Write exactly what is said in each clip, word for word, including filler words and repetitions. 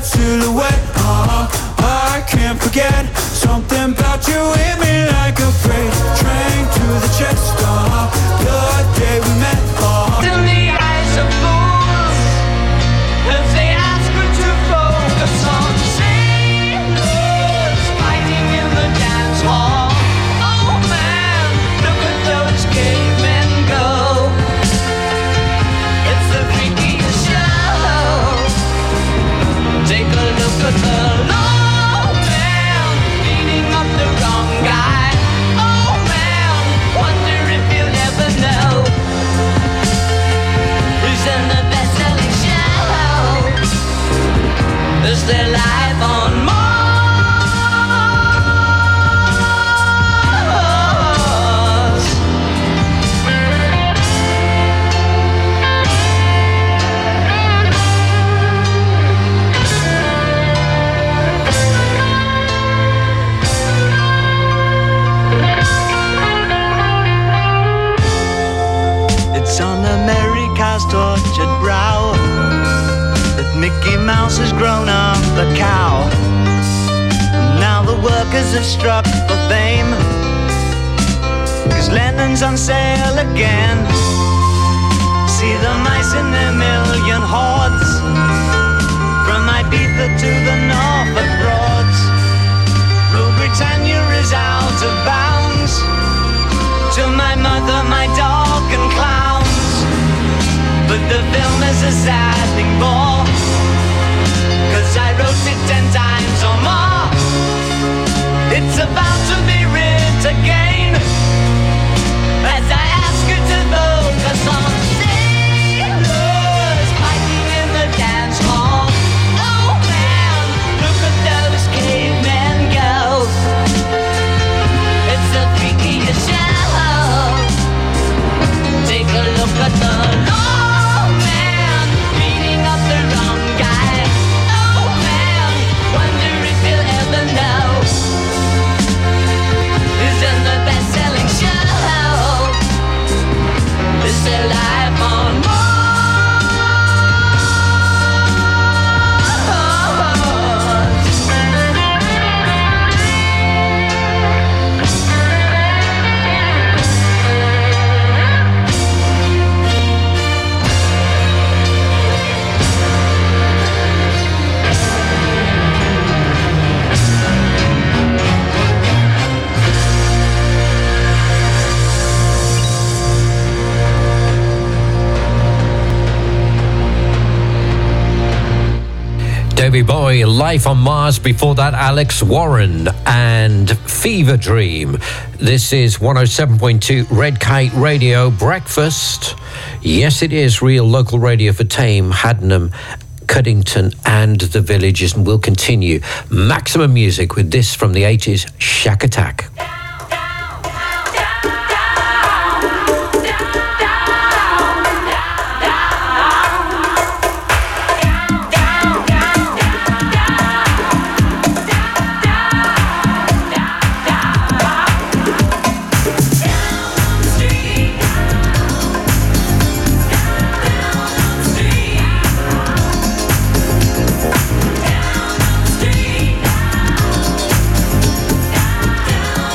that silhouette. Uh-huh, I can't forget. Something about you hit me like a freight train to the chest. Uh-huh, the day we met. Uh-huh. In the eyes of fools, if they ask her to focus on sailors fighting in the dance hall. Oh man, look at those cavemen go. It's the freakiest show. Take a look at the low man beating up the wrong guy. Oh man, wonder if you'll ever know who's in the best-selling show. Is there life on Mars? It's on America's tortured brow that Mickey Mouse has grown up a cow. Now the workers have struck for fame, 'cause Lennon's on sale again. See the mice in their million hordes, from Ibiza to the Norfolk Broads. Rule Britannia is out of bounds, to my mother, my dog and clowns. But the film is a sad thing more, 'cause I wrote it ten times or more. It's about to be writ again, as I ask you to focus on sailors fighting in the dance hall. Oh man, look at those cavemen go. It's the freakiest show. Take a look at the low man beating up the wrong guy. Oh man, wonder if you'll ever know who's in the best-selling show. Is there life on Mars? Davey Bowie, Life on Mars. Before that, Alex Warren and Fever Dream. This is one oh seven point two Red Kite Radio Breakfast. Yes, it is real local radio for Tame, Haddenham, Cuddington and the villages, and we'll continue maximum music with this from the eighties, Shack Attack. Down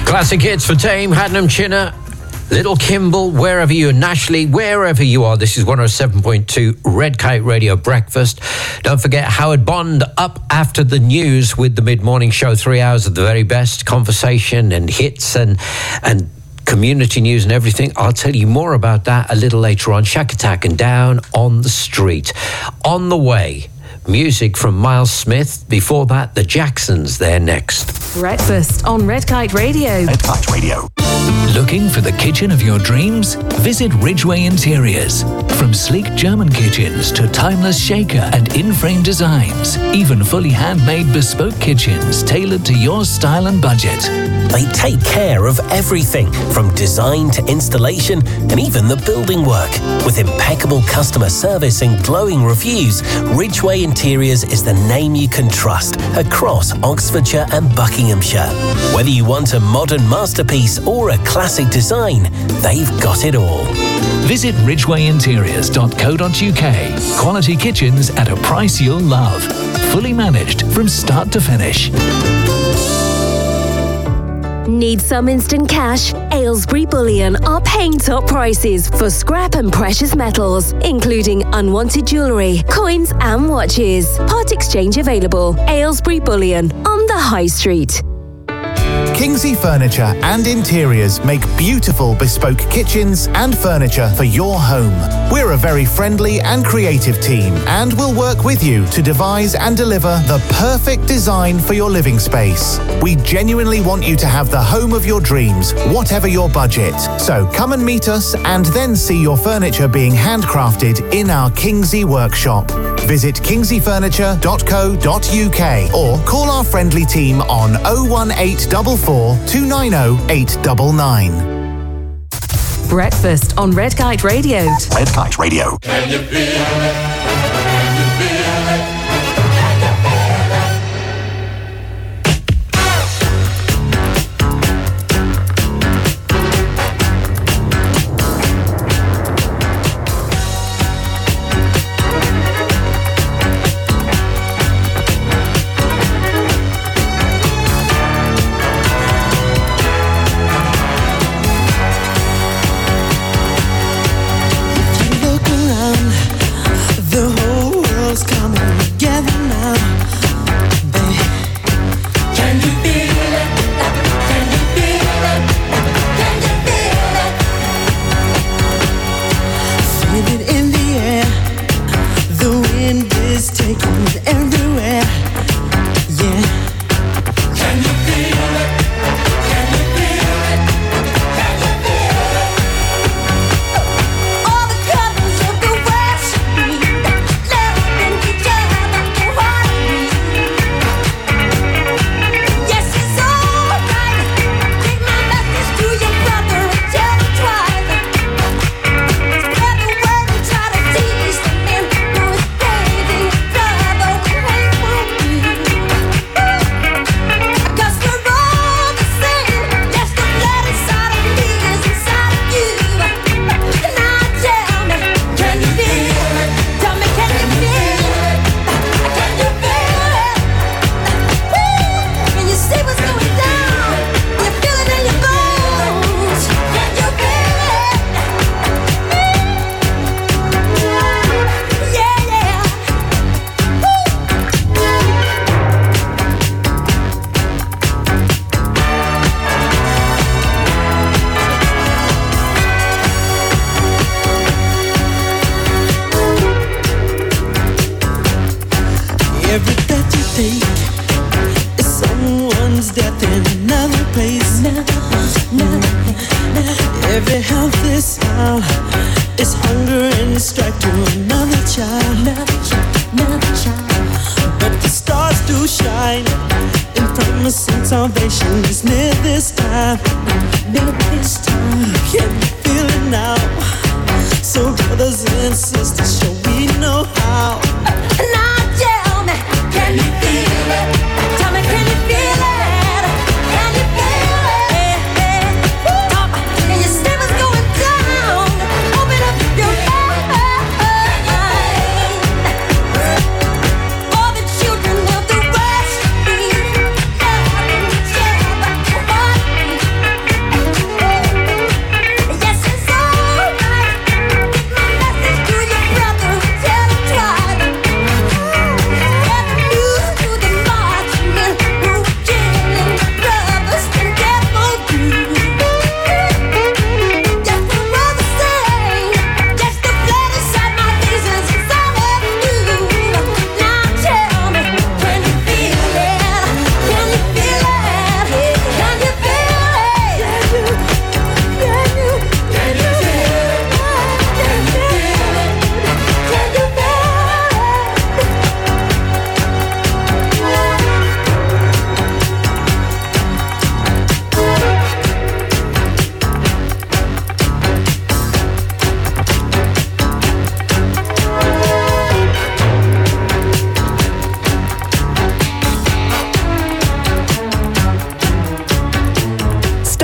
Classic hits for Tame, Hadnam Chinner, Little Kimball, wherever you are, Nashley, wherever you are. This is one oh seven point two Red Kite Radio Breakfast. Don't forget Howard Bond up after the news with the mid-morning show. Three hours of the very best conversation and hits and and community news and everything. I'll tell you more about that a little later on. Shack Attack and Down on the Street. On the way, music from Miles Smith. Before that, the Jacksons. They're next. Breakfast on Red Kite Radio. Red Kite Radio. Looking for the kitchen of your dreams? Visit Ridgeway Interiors. From sleek German kitchens to timeless shaker and in-frame designs, even fully handmade bespoke kitchens tailored to your style and budget. They take care of everything from design to installation and even the building work. With impeccable customer service and glowing reviews, Ridgeway Interiors is the name you can trust across Oxfordshire and Buckinghamshire. Whether you want a modern masterpiece or a classic design, they've got it all. Visit ridgeway interiors dot co dot uk. Quality kitchens at a price you'll love. Fully managed from start to finish. Need some instant cash? Aylesbury Bullion are paying top prices for scrap and precious metals, including unwanted jewellery, coins and watches. Part exchange available. Aylesbury Bullion on the High Street. Kingsley Furniture and Interiors make beautiful bespoke kitchens and furniture for your home. We're a very friendly and creative team and will work with you to devise and deliver the perfect design for your living space. We genuinely want you to have the home of your dreams, whatever your budget. So come and meet us and then see your furniture being handcrafted in our Kingsley workshop. Visit kingsley furniture dot co dot uk or call our friendly team on oh one eight four four, two nine oh, eight nine nine. Breakfast on Red Kite Radio. Red Kite Radio. Can you feel it? Can you feel it?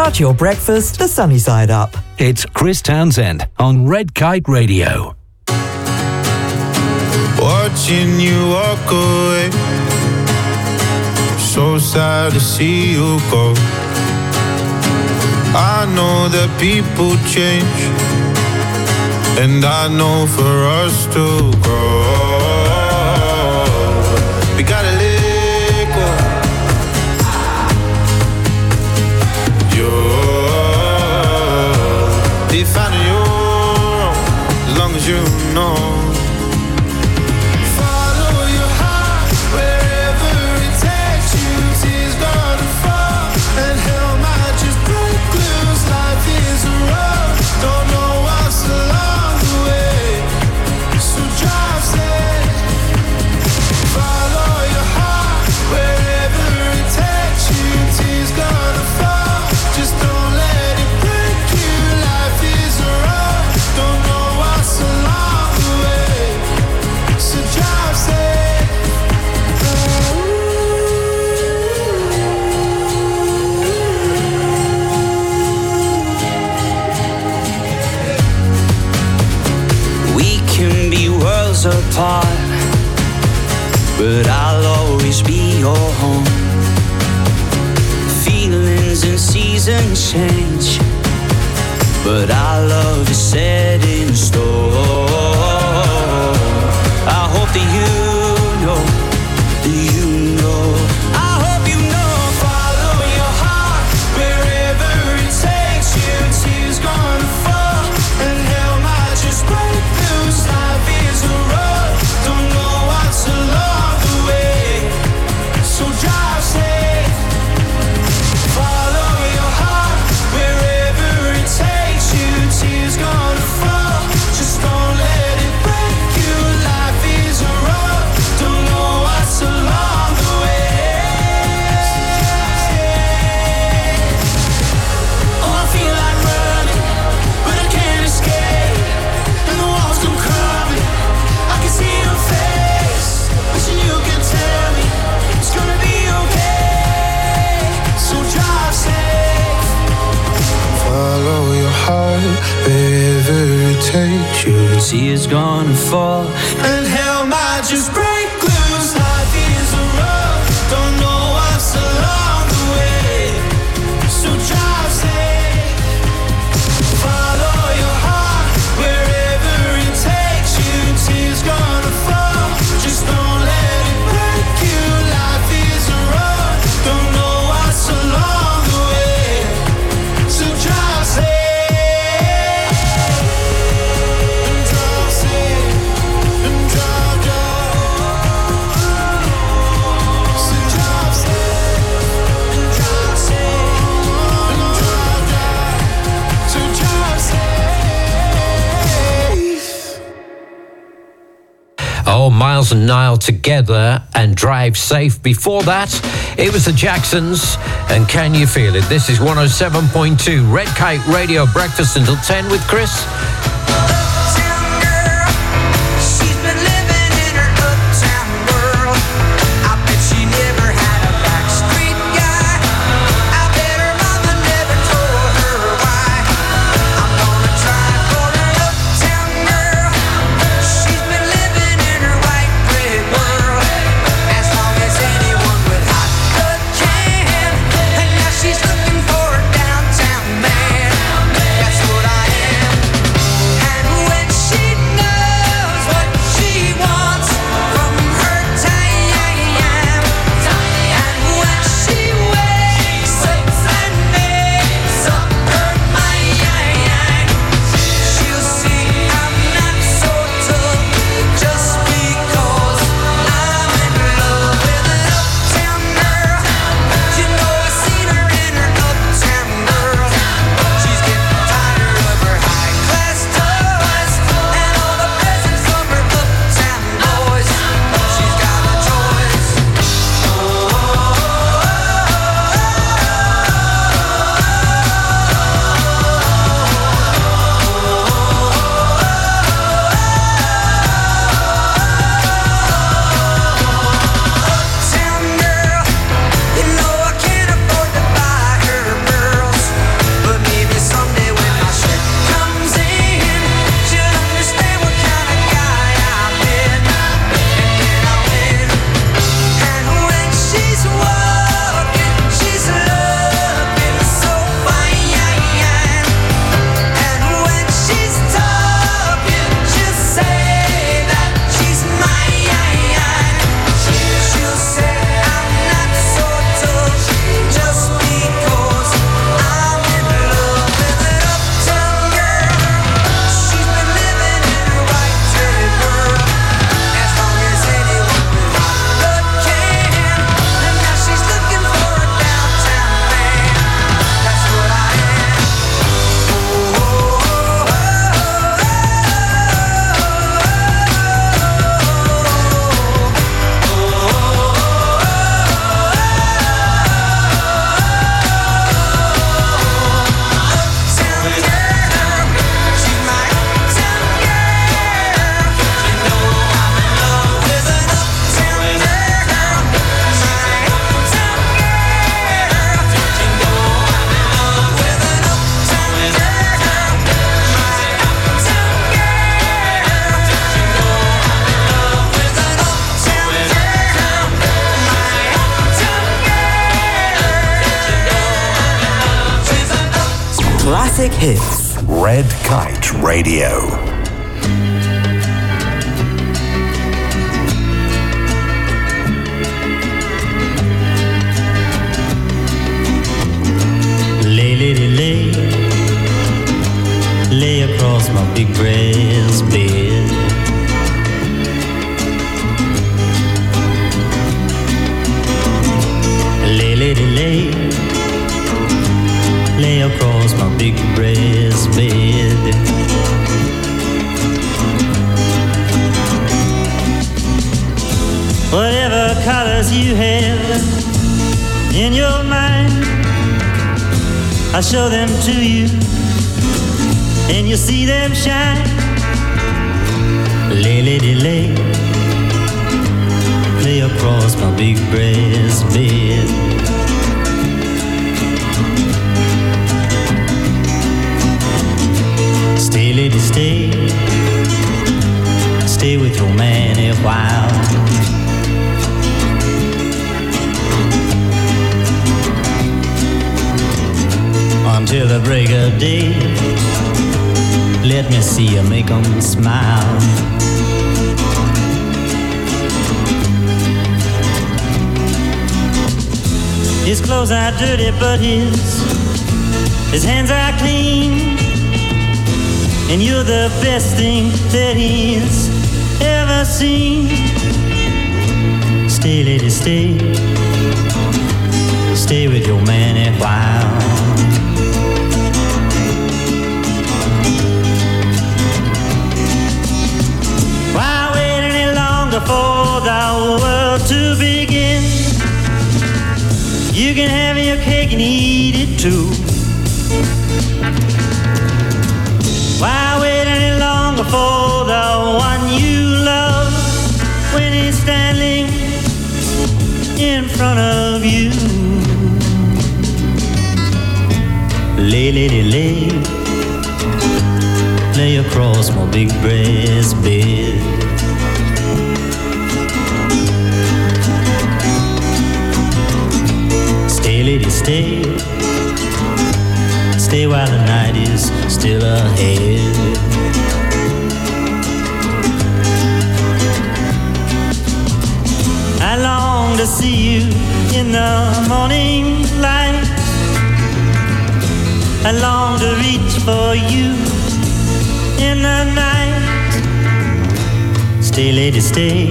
Start your breakfast the sunny side up. It's Chris Townsend on Red Kite Radio. Watching you walk away, so sad to see you go. I know that people change, and I know for us to grow, we gotta let go. You're defining your own, as long as you know. Apart, but I'll always be your home. Feelings and seasons change, but our love is set in stone. I hope that you know, that you know. I hope you know. Follow your heart wherever it takes you. Tears gonna fall and hell might just break loose. Life is a road, don't know what's along the way, so drive safe. Follow your heart wherever it takes you. Tears gonna fall, just don't let it break you. Life is a road, don't know what's along the way. Oh, I feel like running, but I can't escape, and the walls come crumbling. I can see your face, wishing you could tell me it's gonna be okay, so drive safe. Follow your heart wherever it takes you. Tears gonna fall and hell might just break loose. Life is a road, don't know what's along the way, so drive safe. Follow your heart wherever it takes you. Tears gonna fall, just don't let it break you. Life is a road, don't know what's along the way, so drive safe. And drive safe, and drive, drive. So drive safe, and drive safe, and drive, drive. So drive safe. Oh, Miles and Niall together and Drive Safe. Before that, it was the Jacksons and Can You Feel It? This is one oh seven point two Red Kite Radio, breakfast until ten with Chris. She's been living in her uptown world. I bet she never had a backstreet guy. I bet her mother never told her why. I'm gonna try for an uptown girl. She's been living in her white bread world, as long as anyone with hot blood can. And now she's looking for a downtown man. That's what I am. classic hits. Red Kite Radio. Lay, lady, lay, lay across my big brass bed. Lay, lady, lay, lay across my big brass bed. Whatever colors you have in your mind, I show them to you, and you see them shine. Lay, lady, lay, lay across my big brass bed. Stay, lady, stay, stay with your man a while. Until the break of day, let me see you make them smile. His clothes are dirty, but his his hands are clean, and you're the best thing that he's ever seen. Stay, lady, stay, stay with your man a while. For the world to begin, you can have your cake and eat it too. Why wait any longer for the one you love when he's standing in front of you? Lay, lady, lay, lay across my big brass bed. Stay, lady, stay, stay while the night is still ahead. I long to see you in the morning light. I long to reach for you in the night. Stay, lady, stay,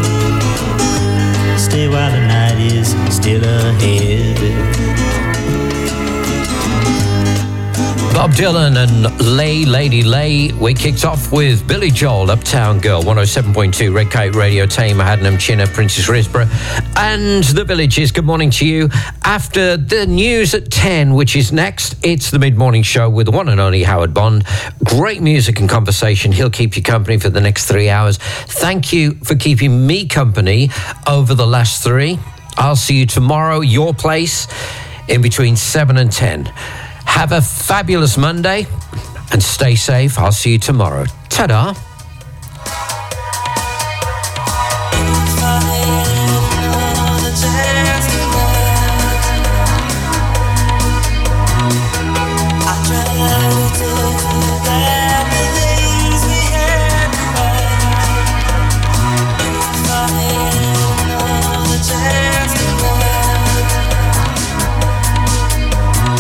stay while the night is still ahead. Bob Dylan and Lay, Lady, Lay. We kicked off with Billy Joel, Uptown Girl, one oh seven point two Red Kite Radio, Tamer, Haddenham, Chinner, Princess Risborough, and the Villages. Good morning to you. After the news at ten, which is next, it's the mid-morning show with the one and only Howard Bond. Great music and conversation. He'll keep you company for the next three hours. Thank you for keeping me company over the last three. I'll see you tomorrow, your place, in between seven and ten. Have a fabulous Monday and stay safe. I'll see you tomorrow. Ta-da.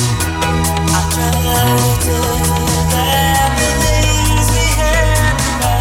Try to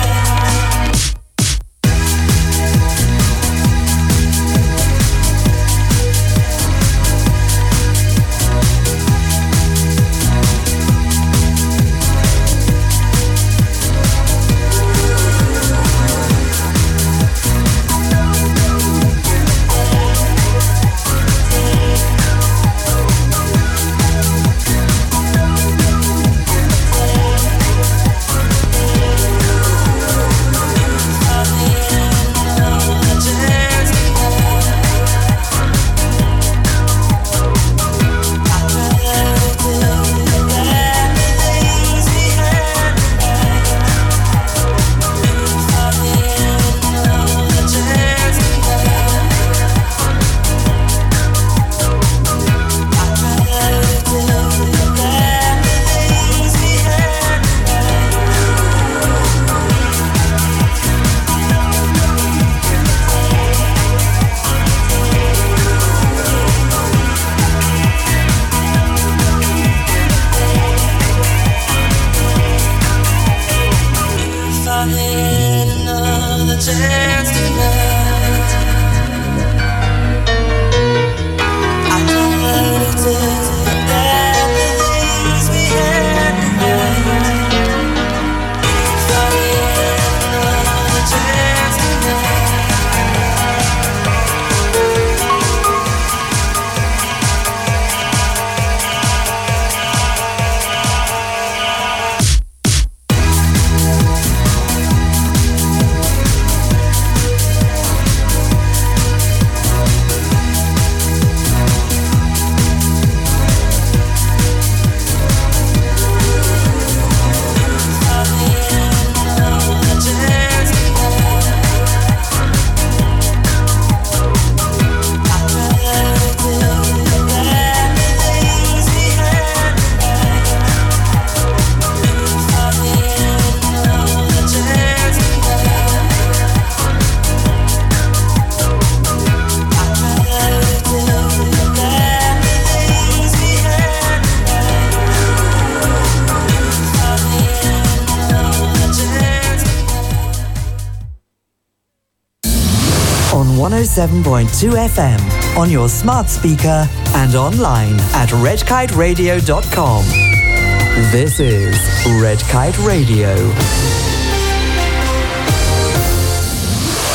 one oh seven point two F M on your smart speaker and online at red kite radio dot com. This is Red Kite Radio.